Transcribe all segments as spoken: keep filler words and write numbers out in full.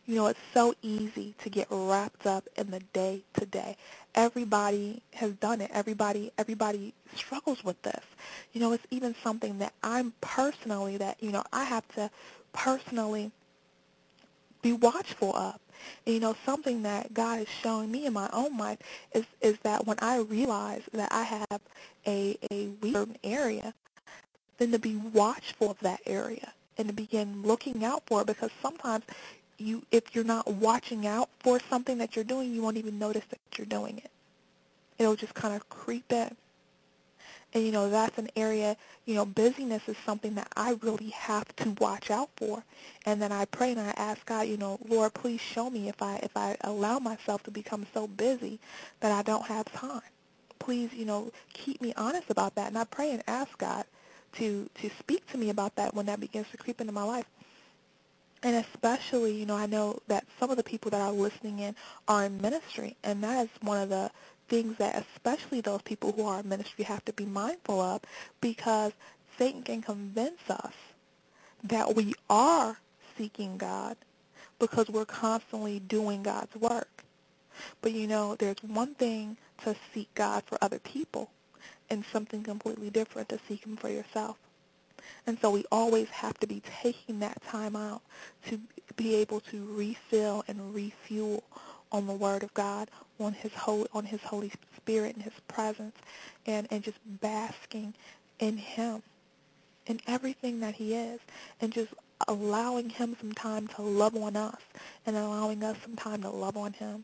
You know, it's so easy to get wrapped up in the day-to-day. Everybody has done it. Everybody, everybody struggles with this. You know, it's even something that I'm personally, that, you know, I have to personally be watchful of. And, you know, something that God is showing me in my own life is, is that when I realize that I have a, a weak certain area, then to be watchful of that area and to begin looking out for it, because sometimes you, if you're not watching out for something that you're doing, you won't even notice that you're doing it. It'll just kind of creep in. And, you know, that's an area, you know, busyness is something that I really have to watch out for. And then I pray and I ask God, you know, Lord, please show me if I if I allow myself to become so busy that I don't have time. Please, you know, keep me honest about that. And I pray and ask God to, to speak to me about that when that begins to creep into my life. And especially, you know, I know that some of the people that are listening in are in ministry, and that is one of the things that especially those people who are in ministry have to be mindful of, because Satan can convince us that we are seeking God because we're constantly doing God's work. But, you know, there's one thing to seek God for other people and something completely different to seek Him for yourself. And so we always have to be taking that time out to be able to refill and refuel on the Word of God, on His Holy, on His Holy Spirit and His presence, and, and just basking in Him, in everything that He is, and just allowing Him some time to love on us and allowing us some time to love on Him.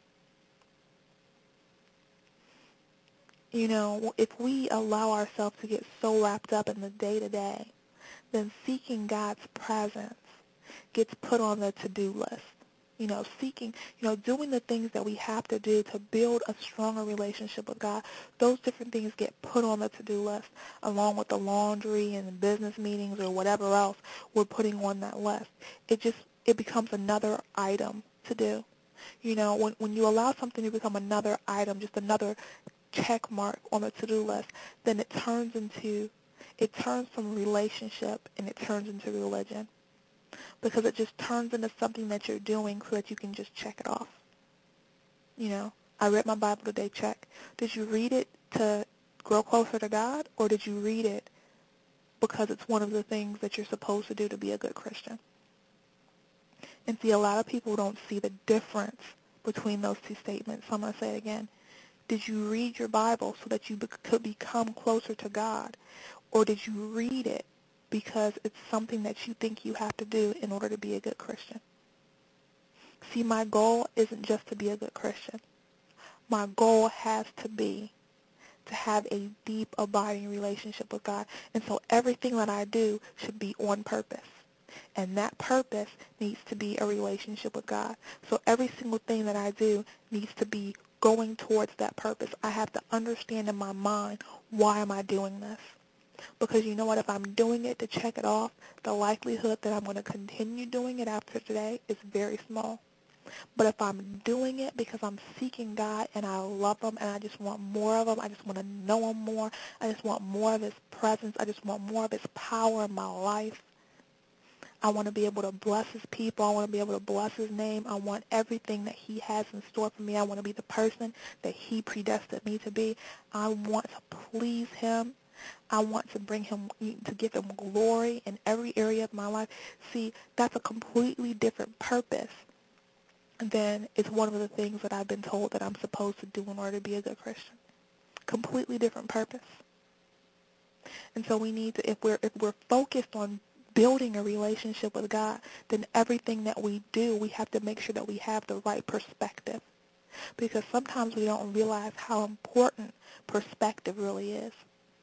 You know, if we allow ourselves to get so wrapped up in the day-to-day, then seeking God's presence gets put on the to-do list. You know, seeking, you know, doing the things that we have to do to build a stronger relationship with God, those different things get put on the to-do list along with the laundry and the business meetings or whatever else we're putting on that list. It just, it becomes another item to do. You know, when, when you allow something to become another item, just another check mark on the to-do list, then it turns into It turns from relationship and it turns into religion, because it just turns into something that you're doing so that you can just check it off. You know, I read my Bible today, check. Did you read it to grow closer to God, or did you read it because it's one of the things that you're supposed to do to be a good Christian? And see, a lot of people don't see the difference between those two statements. So I'm going to say it again. Did you read your Bible so that you be- could become closer to God? Or did you read it because it's something that you think you have to do in order to be a good Christian? See, my goal isn't just to be a good Christian. My goal has to be to have a deep, abiding relationship with God. And so everything that I do should be on purpose. And that purpose needs to be a relationship with God. So every single thing that I do needs to be going towards that purpose. I have to understand in my mind, why am I doing this? Because you know what, if I'm doing it to check it off, the likelihood that I'm going to continue doing it after today is very small. But if I'm doing it because I'm seeking God and I love Him and I just want more of Him, I just want to know Him more, I just want more of His presence, I just want more of His power in my life, I want to be able to bless His people, I want to be able to bless His name, I want everything that He has in store for me, I want to be the person that He predestined me to be, I want to please Him, I want to bring Him, to give Him glory in every area of my life. See, that's a completely different purpose than it's one of the things that I've been told that I'm supposed to do in order to be a good Christian. Completely different purpose. And so we need to, if we're if we're focused on building a relationship with God, then everything that we do, we have to make sure that we have the right perspective. Because sometimes we don't realize how important perspective really is.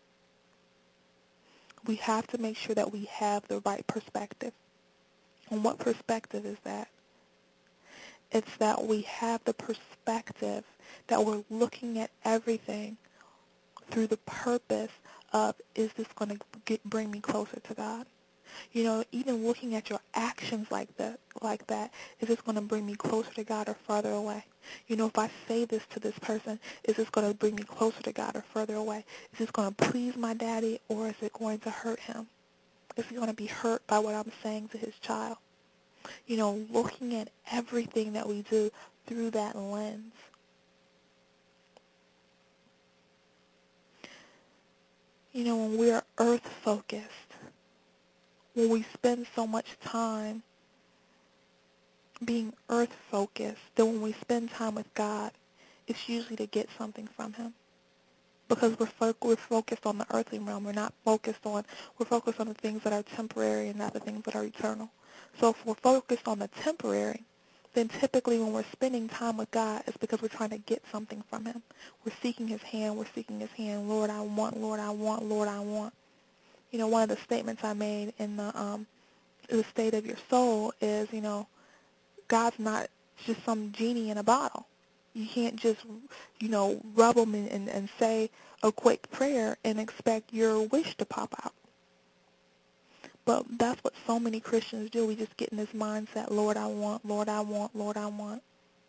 We have to make sure that we have the right perspective. And what perspective is that? It's that we have the perspective that we're looking at everything through the purpose of, is this going to get, bring me closer to God? You know, even looking at your actions like that, like that, is this going to bring me closer to God or further away? You know, if I say this to this person, is this going to bring me closer to God or further away? Is this going to please my daddy, or is it going to hurt him? Is he going to be hurt by what I'm saying to his child? You know, looking at everything that we do through that lens. You know, when we're earth-focused, when we spend so much time being earth-focused, then when we spend time with God, it's usually to get something from him. Because we're, fo- we're focused on the earthly realm. We're not focused on, we're focused on the things that are temporary and not the things that are eternal. So if we're focused on the temporary, then typically when we're spending time with God, it's because we're trying to get something from him. We're seeking his hand. We're seeking his hand. Lord, I want, Lord, I want, Lord, I want. You know, one of the statements I made in the, um, the state of your soul is, you know, God's not just some genie in a bottle. You can't just, you know, rub them and, and, and say a quick prayer and expect your wish to pop out. But that's what so many Christians do. We just get in this mindset, Lord, I want, Lord, I want, Lord, I want.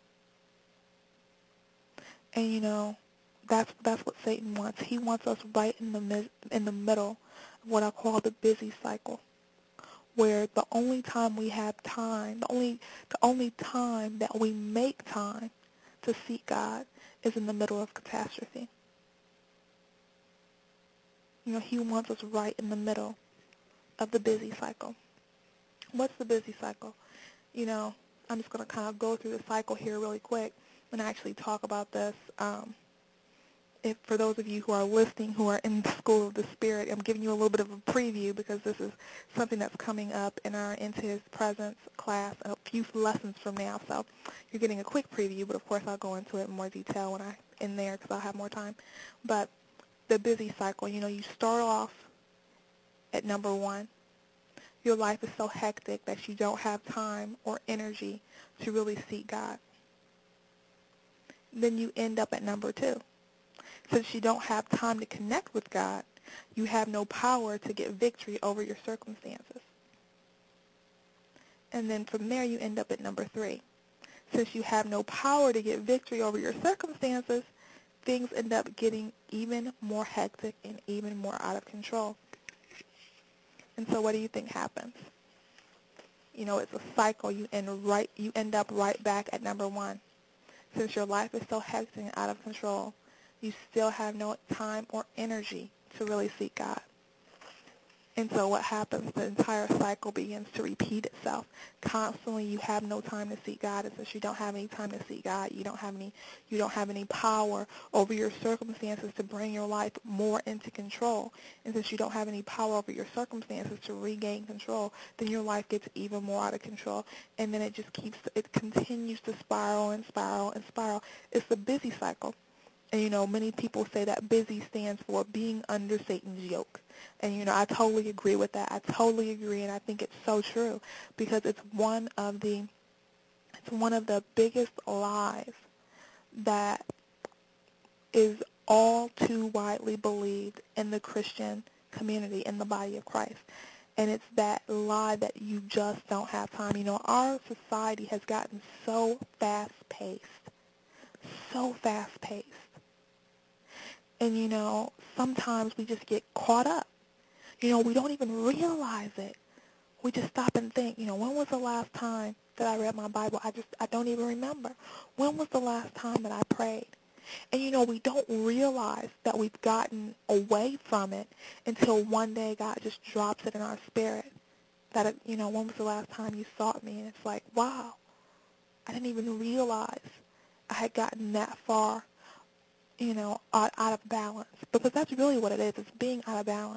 And, you know, that's that's what Satan wants. He wants us right in the mid, in the middle of what I call the busy cycle, where the only time we have time, the only the only time that we make time to seek God is in the middle of catastrophe. You know, he wants us right in the middle of the busy cycle. What's the busy cycle? You know, I'm just going to kind of go through the cycle here really quick and actually talk about this. Um, if for those of you who are listening, who are in the School of the Spirit, I'm giving you a little bit of a preview because this is something that's coming up in our Into His Presence class a few lessons from now. So you're getting a quick preview, but of course I'll go into it in more detail when I in there because I'll have more time. But the busy cycle, you know, you start off at number one. Your life is so hectic that you don't have time or energy to really seek God. Then you end up at number two. Since you don't have time to connect with God, you have no power to get victory over your circumstances. And then from there you end up at number three. Since you have no power to get victory over your circumstances, things end up getting even more hectic and even more out of control. And so what do you think happens? You know, it's a cycle. You end right. You end up right back at number one. Since your life is so hectic and out of control, you still have no time or energy to really seek God. And so what happens, the entire cycle begins to repeat itself. Constantly you have no time to seek God, and since you don't have any time to seek God, you don't have any you don't have any power over your circumstances to bring your life more into control. And since you don't have any power over your circumstances to regain control, then your life gets even more out of control. And then it just keeps it continues to spiral and spiral and spiral. It's the busy cycle. And, you know, many people say that busy stands for being under Satan's yoke. And, you know, I totally agree with that. I totally agree, and I think it's so true because it's one of the it's one of the biggest lies that is all too widely believed in the Christian community, in the body of Christ. And it's that lie that you just don't have time. You know, our society has gotten so fast-paced, so fast-paced. And, you know, sometimes we just get caught up. You know, we don't even realize it. We just stop and think, you know, when was the last time that I read my Bible? I just, I don't even remember. When was the last time that I prayed? And, you know, we don't realize that we've gotten away from it until one day God just drops it in our spirit. That, it, you know, when was the last time you sought me? And it's like, wow, I didn't even realize I had gotten that far, you know, out, out of balance. Because that's really what it is. It's being out of balance.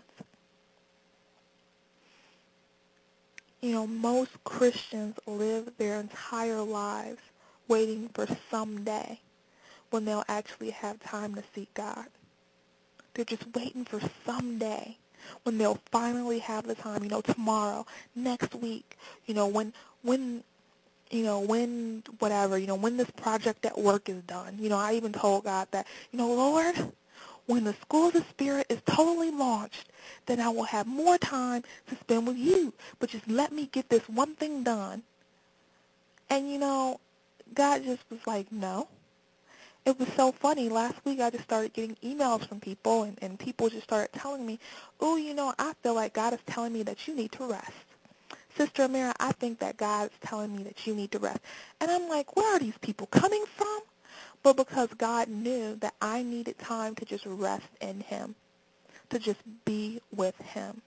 You know, most Christians live their entire lives waiting for someday when they'll actually have time to seek God. They're just waiting for someday when they'll finally have the time, you know, tomorrow, next week, you know, when, when, you know, when, whatever, you know, when this project at work is done. You know, I even told God that, you know, Lord, when the School of the Spirit is totally launched, then I will have more time to spend with you. But just let me get this one thing done. And, you know, God just was like, no. It was so funny. Last week I just started getting emails from people, and, and people just started telling me, oh, you know, I feel like God is telling me that you need to rest. Sister Amira, I think that God's telling me that you need to rest. And I'm like, where are these people coming from? But because God knew that I needed time to just rest in him, to just be with him.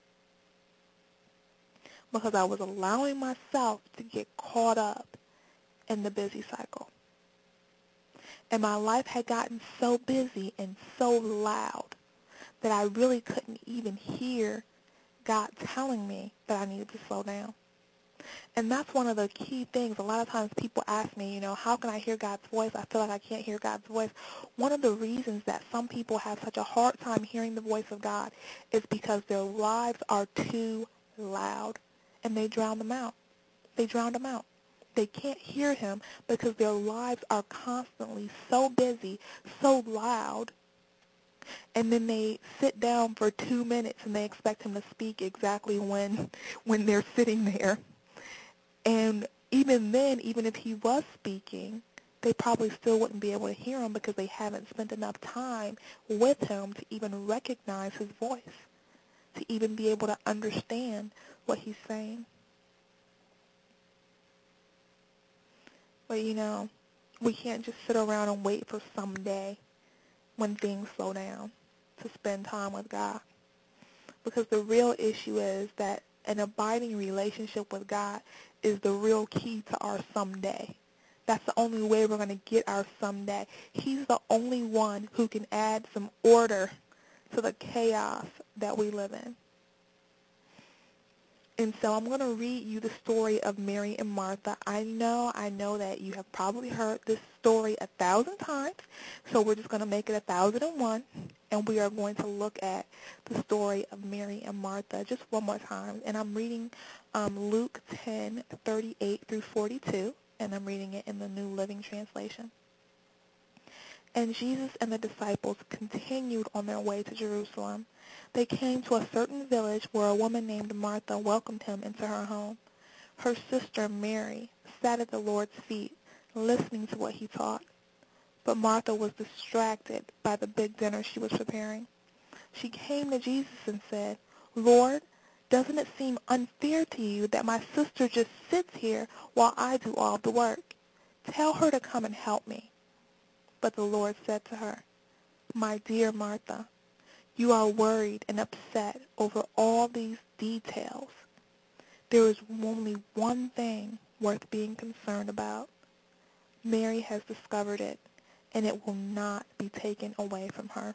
Because I was allowing myself to get caught up in the busy cycle. And my life had gotten so busy and so loud that I really couldn't even hear God telling me that I needed to slow down. And that's one of the key things. A lot of times people ask me, you know, how can I hear God's voice? I feel like I can't hear God's voice. One of the reasons that some people have such a hard time hearing the voice of God is because their lives are too loud, and they drown them out. They drown them out. They can't hear him because their lives are constantly so busy, so loud, and then they sit down for two minutes and they expect him to speak exactly when when they're sitting there. And even then, even if he was speaking, they probably still wouldn't be able to hear him because they haven't spent enough time with him to even recognize his voice, to even be able to understand what he's saying. But, you know, we can't just sit around and wait for someday when things slow down to spend time with God. Because the real issue is that an abiding relationship with God is the real key to our someday. That's the only way we're going to get our someday. He's the only one who can add some order to the chaos that we live in. And so I'm going to read you the story of Mary and Martha. I know, I know that you have probably heard this story a thousand times, so we're just going to make it a thousand and one, and we are going to look at the story of Mary and Martha just one more time. And I'm reading um, Luke ten, thirty-eight through forty-two, and I'm reading it in the New Living Translation. And Jesus and the disciples continued on their way to Jerusalem. They came to a certain village where a woman named Martha welcomed him into her home. Her sister Mary sat at the Lord's feet, listening to what he taught. But Martha was distracted by the big dinner she was preparing. She came to Jesus and said, "Lord, doesn't it seem unfair to you that my sister just sits here while I do all the work? Tell her to come and help me." But the Lord said to her, "My dear Martha, you are worried and upset over all these details. There is only one thing worth being concerned about. Mary has discovered it, and it will not be taken away from her."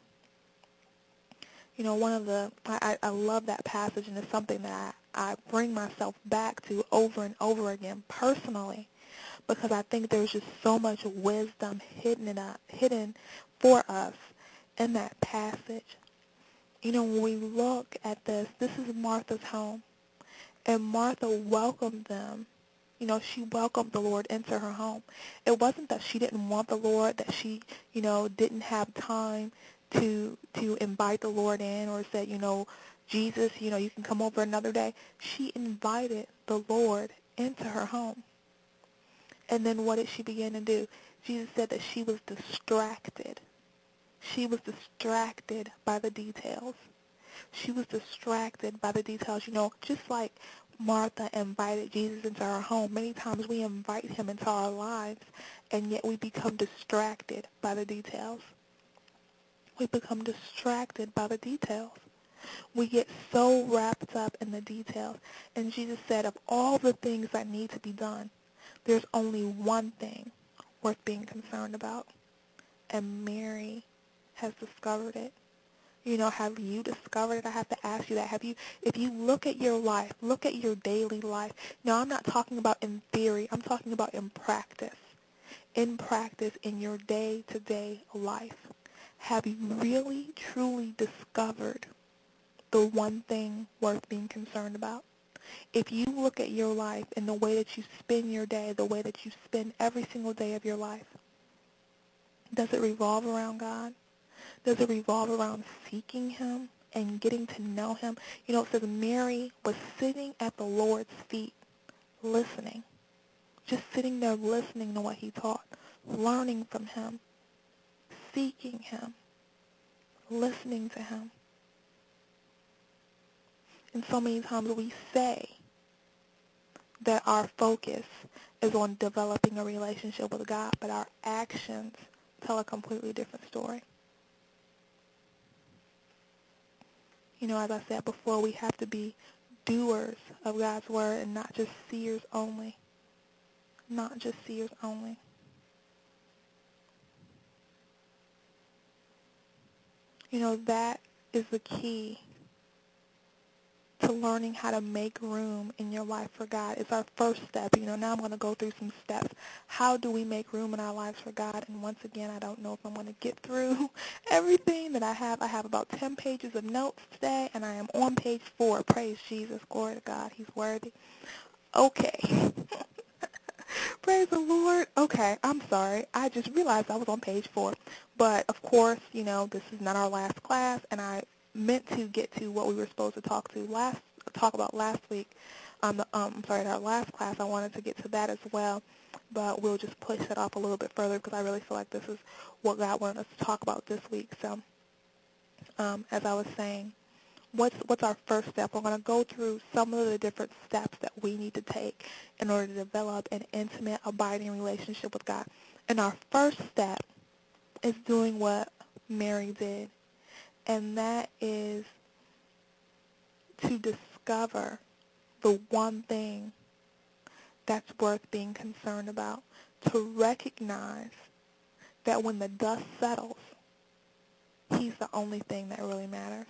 You know, one of the, I, I love that passage, and it's something that I, I bring myself back to over and over again personally, because I think there's just so much wisdom hidden in us, hidden for us in that passage. You know, when we look at this, this is Martha's home, and Martha welcomed them. You know, she welcomed the Lord into her home. It wasn't that she didn't want the Lord, that she, you know, didn't have time to to invite the Lord in, or said, you know, Jesus, you know, you can come over another day. She invited the Lord into her home. And then what did she begin to do? Jesus said that she was distracted. She was distracted by the details. She was distracted by the details. You know, just like Martha invited Jesus into our home, many times we invite him into our lives, and yet we become distracted by the details. We become distracted by the details. We get so wrapped up in the details. And Jesus said, of all the things that need to be done, there's only one thing worth being concerned about. And Mary has discovered it. You know, have you discovered it? I have to ask you that. Have you, if you look at your life, look at your daily life. Now, I'm not talking about in theory. I'm talking about in practice. In practice, in your day-to-day life. Have you really, truly discovered the one thing worth being concerned about? If you look at your life and the way that you spend your day, the way that you spend every single day of your life, does it revolve around God? Does it revolve around seeking him and getting to know him? You know, it says Mary was sitting at the Lord's feet, listening, just sitting there listening to what he taught, learning from him, seeking him, listening to him. And so many times we say that our focus is on developing a relationship with God, but our actions tell a completely different story. You know, as I said before, we have to be doers of God's word and not just seers only. Not just seers only. You know, that is the key to learning how to make room in your life for God. It's our first step. You know, now I'm going to go through some steps. How do we make room in our lives for God? And once again, I don't know if I'm going to get through everything that I have. I have about ten pages of notes today, and I am on page four. Praise Jesus. Glory to God. He's worthy. Okay. Praise the Lord. Okay, I'm sorry. I just realized I was on page four. But, of course, you know, this is not our last class, and I meant to get to what we were supposed to talk to last talk about last week. Um, the, um, I'm sorry, in our last class, I wanted to get to that as well, but we'll just push that off a little bit further because I really feel like this is what God wanted us to talk about this week. So, um, as I was saying, what's what's our first step? We're going to go through some of the different steps that we need to take in order to develop an intimate, abiding relationship with God. And our first step is doing what Mary did, and that is to discover the one thing that's worth being concerned about, to recognize that when the dust settles, he's the only thing that really matters.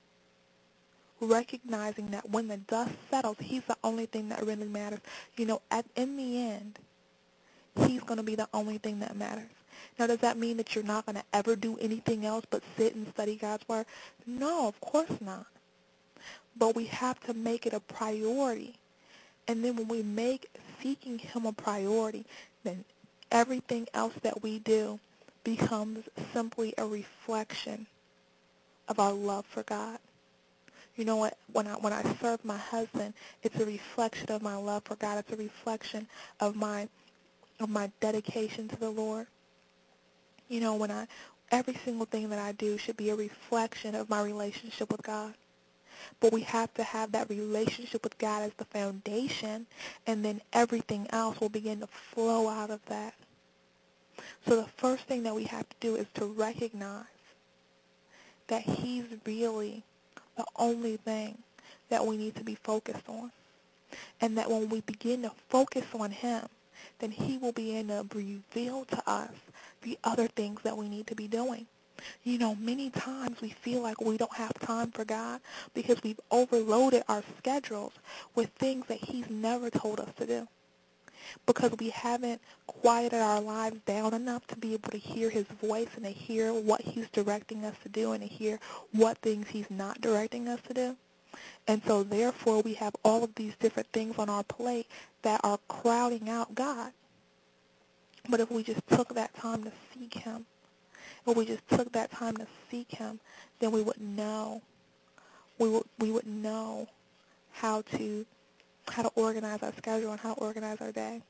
Recognizing that when the dust settles, he's the only thing that really matters. You know, at, in the end, he's going to be the only thing that matters. Now, does that mean that you're not going to ever do anything else but sit and study God's word? No, of course not. But we have to make it a priority. And then when we make seeking him a priority, then everything else that we do becomes simply a reflection of our love for God. You know what? When I when I serve my husband, it's a reflection of my love for God. It's a reflection of my of my dedication to the Lord. You know, when I every single thing that I do should be a reflection of my relationship with God. But we have to have that relationship with God as the foundation, and then everything else will begin to flow out of that. So the first thing that we have to do is to recognize that he's really the only thing that we need to be focused on. And that when we begin to focus on him, then he will begin to reveal to us the other things that we need to be doing. You know, many times we feel like we don't have time for God because we've overloaded our schedules with things that he's never told us to do. Because we haven't quieted our lives down enough to be able to hear his voice and to hear what he's directing us to do and to hear what things he's not directing us to do. And so therefore we have all of these different things on our plate that are crowding out God. But if we just took that time to seek him, if we just took that time to seek him, then we would know, we would we would know how to how to organize our schedule and how to organize our day.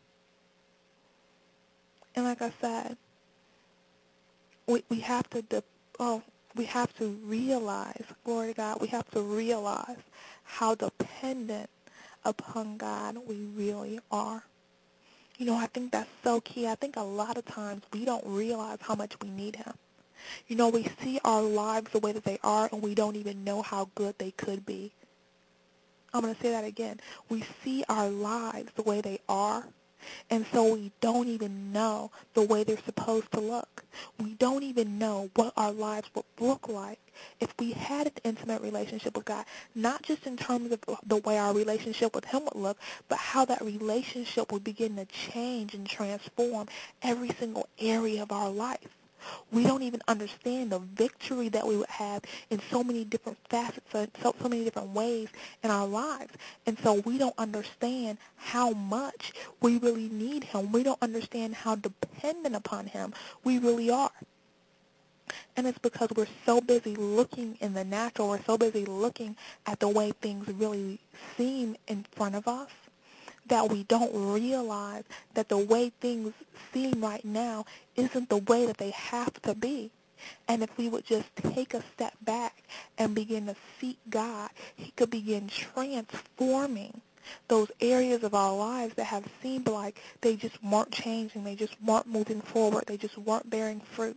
And like I said, we we have to de- oh we have to realize, glory to God, we have to realize how dependent upon God we really are. You know, I think that's so key. I think a lot of times we don't realize how much we need him. You know, we see our lives the way that they are, and we don't even know how good they could be. I'm going to say that again. We see our lives the way they are, and so we don't even know the way they're supposed to look. We don't even know what our lives would look like if we had an intimate relationship with God, not just in terms of the way our relationship with him would look, but how that relationship would begin to change and transform every single area of our life. We don't even understand the victory that we would have in so many different facets, so, so many different ways in our lives. And so we don't understand how much we really need him. We don't understand how dependent upon him we really are. And it's because we're so busy looking in the natural, we're so busy looking at the way things really seem in front of us, that we don't realize that the way things seem right now isn't the way that they have to be. And if we would just take a step back and begin to seek God, he could begin transforming Those areas of our lives that have seemed like they just weren't changing, they just weren't moving forward, they just weren't bearing fruit.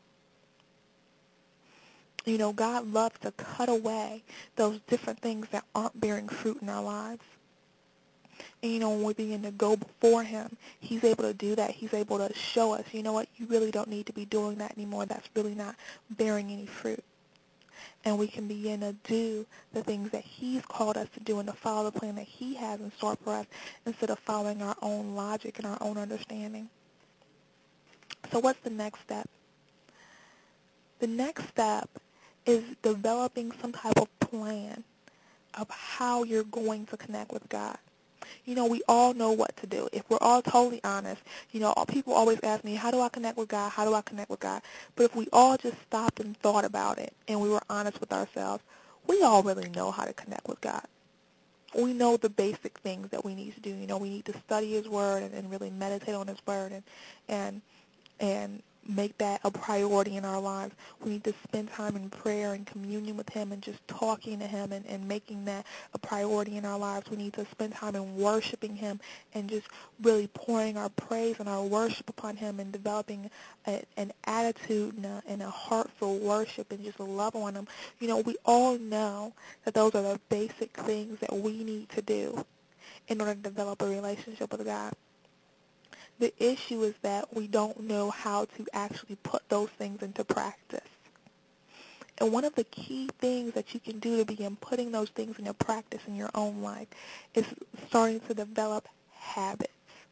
You know, God loves to cut away those different things that aren't bearing fruit in our lives. And, you know, when we begin to go before him, he's able to do that. He's able to show us, you know what, you really don't need to be doing that anymore. That's really not bearing any fruit. And we can begin to do the things that he's called us to do and to follow the plan that he has in store for us instead of following our own logic and our own understanding. So what's the next step? The next step is developing some type of plan of how you're going to connect with God. You know, we all know what to do. If we're all totally honest, you know, people always ask me, how do I connect with God? How do I connect with God? But if we all just stopped and thought about it and we were honest with ourselves, we all really know how to connect with God. We know the basic things that we need to do. You know, we need to study his word and, and really meditate on his word and and and make that a priority in our lives. We need to spend time in prayer and communion with him and just talking to him and, and making that a priority in our lives. We need to spend time in worshiping him and just really pouring our praise and our worship upon him and developing a, an attitude and a, and a heart for worship and just love on him. You know, we all know that those are the basic things that we need to do in order to develop a relationship with God. The issue is that we don't know how to actually put those things into practice. And one of the key things that you can do to begin putting those things into practice in your own life is starting to develop habits.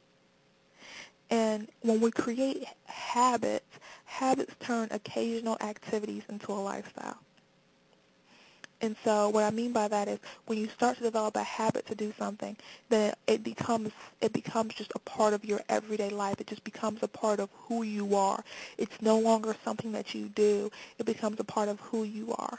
And when we create habits, habits turn occasional activities into a lifestyle. And so what I mean by that is when you start to develop a habit to do something, then it becomes it becomes just a part of your everyday life. It just becomes a part of who you are. It's no longer something that you do. It becomes a part of who you are.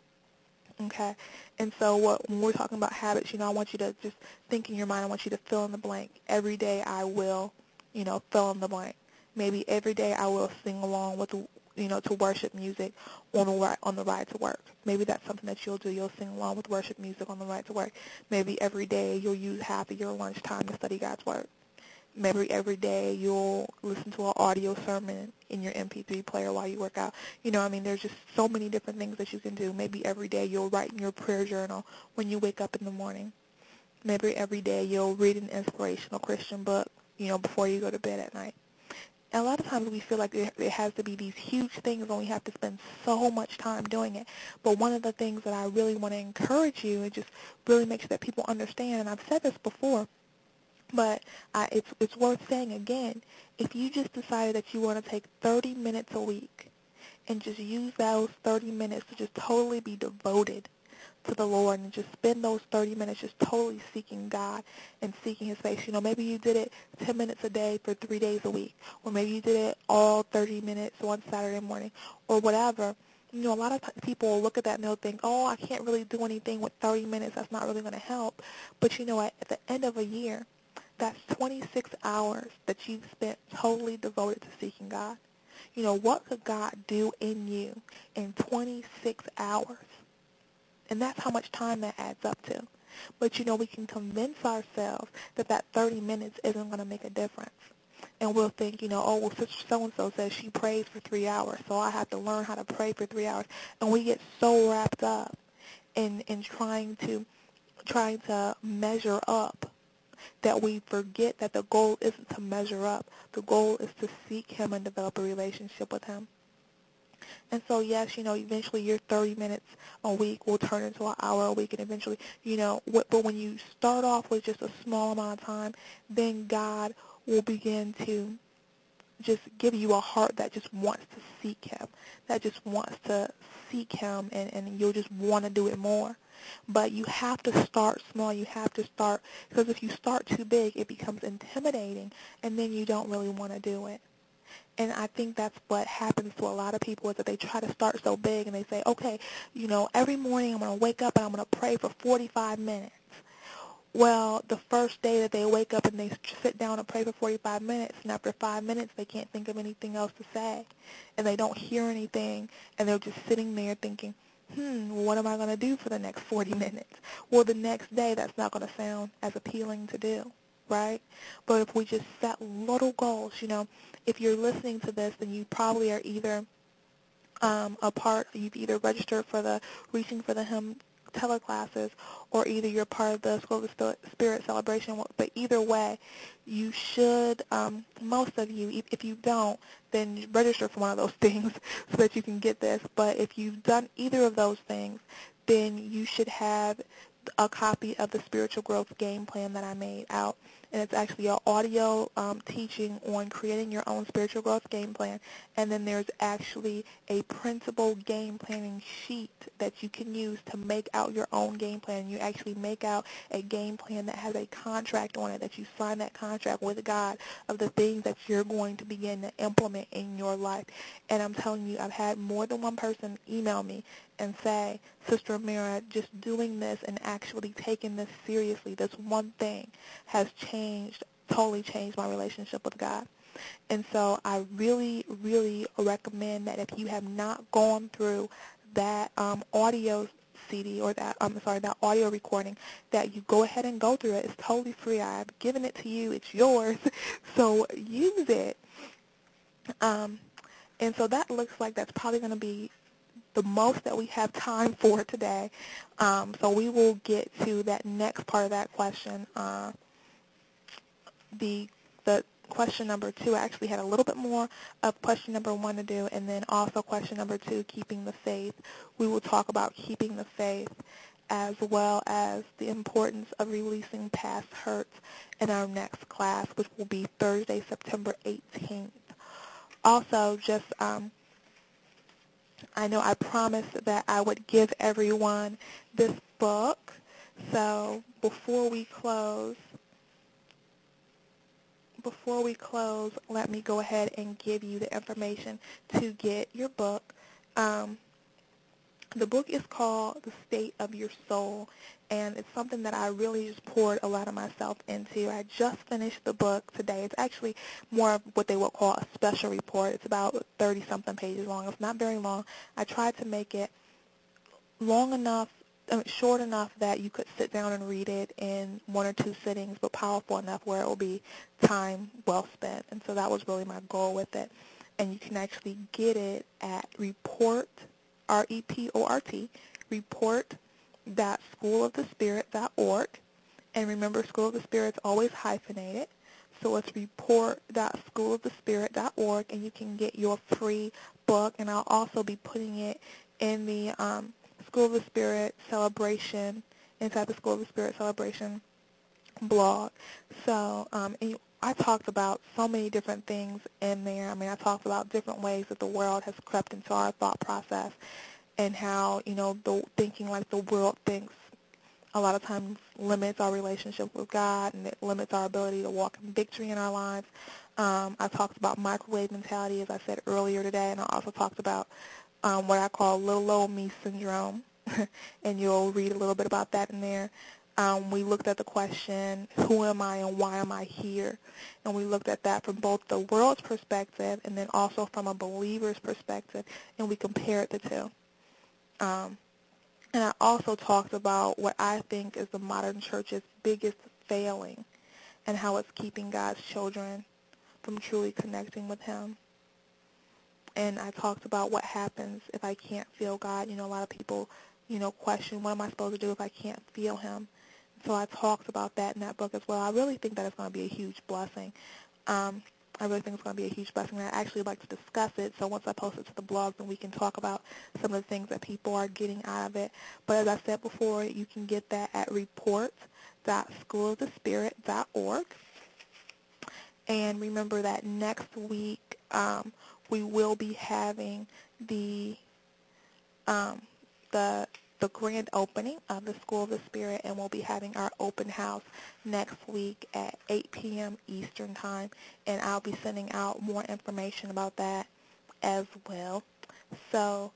Okay? And so what, when we're talking about habits, you know, I want you to just think in your mind, I want you to fill in the blank. Every day I will, you know, fill in the blank. Maybe every day I will sing along with, you know, to worship music on the ride, on the ride to work. Maybe that's something that you'll do. You'll sing along with worship music on the ride to work. Maybe every day you'll use half of your lunchtime to study God's word. Maybe every day you'll listen to an audio sermon in your M P three player while you work out. You know, I mean, there's just so many different things that you can do. Maybe every day you'll write in your prayer journal when you wake up in the morning. Maybe every day you'll read an inspirational Christian book, you know, before you go to bed at night. And a lot of times we feel like it has to be these huge things and we have to spend so much time doing it. But one of the things that I really want to encourage you and just really make sure that people understand, and I've said this before, but I, it's it's worth saying again, if you just decided that you want to take thirty minutes a week and just use those thirty minutes to just totally be devoted to the Lord and just spend those thirty minutes just totally seeking God and seeking his face. You know, maybe you did it ten minutes a day for three days a week, or maybe you did it all thirty minutes one Saturday morning, or whatever. You know, a lot of people will look at that and they'll think, oh, I can't really do anything with thirty minutes. That's not really going to help. But you know what? At the end of a year, that's twenty-six hours that you've spent totally devoted to seeking God. You know, what could God do in you in twenty-six hours? And that's how much time that adds up to. But, you know, we can convince ourselves that that thirty minutes isn't going to make a difference. And we'll think, you know, oh, well, Sister So-and-so says she prays for three hours, so I have to learn how to pray for three hours. And we get so wrapped up in, in trying to trying to measure up that we forget that the goal isn't to measure up. The goal is to seek him and develop a relationship with him. And so, yes, you know, eventually your thirty minutes a week will turn into an hour a week, and eventually, you know, but when you start off with just a small amount of time, then God will begin to just give you a heart that just wants to seek him, that just wants to seek him, and, and you'll just want to do it more. But you have to start small. You have to start, because if you start too big, it becomes intimidating, and then you don't really want to do it. And I think that's what happens to a lot of people is that they try to start so big and they say, okay, you know, every morning I'm going to wake up and I'm going to pray for forty-five minutes. Well, the first day that they wake up and they sit down and pray for forty-five minutes, and after five minutes they can't think of anything else to say, and they don't hear anything, and they're just sitting there thinking, hmm, what am I going to do for the next forty minutes? Well, the next day, that's not going to sound as appealing to do, right? But if we just set little goals, you know, if you're listening to this, then you probably are either um, a part, you've either registered for the Reaching for the Hymn teleclasses, or either you're part of the School of the Spirit celebration. But either way, you should, um, most of you, if you don't, then register for one of those things so that you can get this. But if you've done either of those things, then you should have a copy of the Spiritual Growth Game Plan that I made out. And it's actually an audio um, teaching on creating your own spiritual growth game plan. And then there's actually a printable game planning sheet that you can use to make out your own game plan. You actually make out a game plan that has a contract on it, that you sign that contract with God of the things that you're going to begin to implement in your life. And I'm telling you, I've had more than one person email me and say, Sister Amira, just doing this and actually taking this seriously, this one thing has changed, totally changed my relationship with God. And so I really, really recommend that if you have not gone through that um, audio C D or that, I'm sorry, that audio recording, that you go ahead and go through it. It's totally free. I've given it to you. It's yours. So use it. Um, and so that looks like that's probably going to be the most that we have time for today. Um, so we will get to that next part of that question. Uh, the the question number two, I actually had a little bit more of question number one to do, and then also question number two, keeping the faith. We will talk about keeping the faith as well as the importance of releasing past hurts in our next class, which will be Thursday, September eighteenth. Also, just um, I know I promised that I would give everyone this book. So before we close, before we close, let me go ahead and give you the information to get your book. Um, the book is called The State of Your Soul, and it's something that I really just poured a lot of myself into. I just finished the book today. It's actually more of what they would call a special report. It's about thirty-something pages long. It's not very long. I tried to make it long enough, I mean, short enough that you could sit down and read it in one or two sittings, but powerful enough where it will be time well spent. And so that was really my goal with it. And you can actually get it at report, R E P O R T, report dot school of the spirit dot org. And remember, School of the Spirit's always hyphenated. So it's report dot school of the spirit dot org, and you can get your free book. And I'll also be putting it in the um, School of the Spirit celebration, inside the School of the Spirit celebration blog. So um, and you, I talked about so many different things in there. I mean, I talked about different ways that the world has crept into our thought process, and how, you know, the thinking like the world thinks a lot of times limits our relationship with God, and it limits our ability to walk in victory in our lives. Um, I talked about microwave mentality, as I said earlier today, and I also talked about um, what I call little old me syndrome, and you'll read a little bit about that in there. Um, we looked at the question, who am I and why am I here? And we looked at that from both the world's perspective and then also from a believer's perspective, and we compared the two. Um, and I also talked about what I think is the modern church's biggest failing, and how it's keeping God's children from truly connecting with him. And I talked about what happens if I can't feel God. You know, a lot of people, you know, question, what am I supposed to do if I can't feel him? So I talked about that in that book as well. I really think that it's going to be a huge blessing. Um, I really think it's going to be a huge blessing. And I actually like to discuss it. So once I post it to the blog, then we can talk about some of the things that people are getting out of it. But as I said before, you can get that at report dot school of the spirit dot org. And remember that next week um, we will be having the um, the the grand opening of the School of the Spirit, and we'll be having our open house next week at eight p.m. Eastern Time, and I'll be sending out more information about that as well. So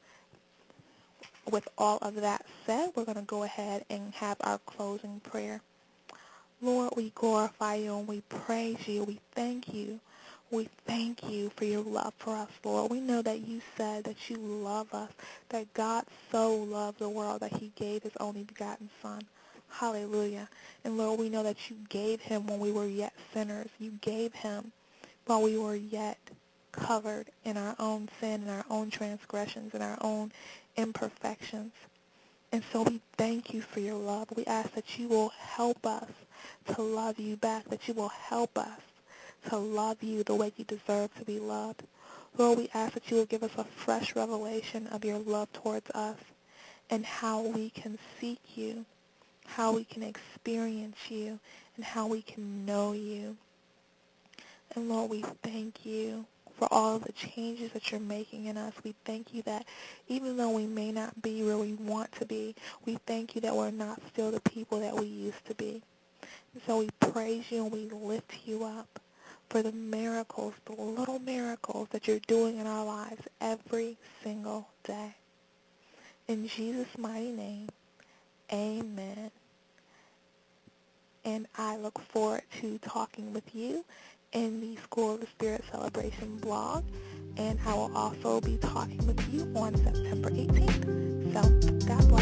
with all of that said, we're going to go ahead and have our closing prayer. Lord, we glorify you and we praise you. We thank you. We thank you for your love for us, Lord. We know that you said that you love us, that God so loved the world that he gave his only begotten Son. Hallelujah. And Lord, we know that you gave him when we were yet sinners. You gave him while we were yet covered in our own sin and our own transgressions and our own imperfections. And so we thank you for your love. We ask that you will help us to love you back, that you will help us to love you the way you deserve to be loved. Lord, we ask that you will give us a fresh revelation of your love towards us and how we can seek you, how we can experience you, and how we can know you. And Lord, we thank you for all of the changes that you're making in us. We thank you that even though we may not be where we want to be, we thank you that we're not still the people that we used to be. And so we praise you and we lift you up for the miracles, the little miracles that you're doing in our lives every single day. In Jesus' mighty name, amen. And I look forward to talking with you in the School of the Spirit Celebration blog. And I will also be talking with you on September eighteenth. So, God bless.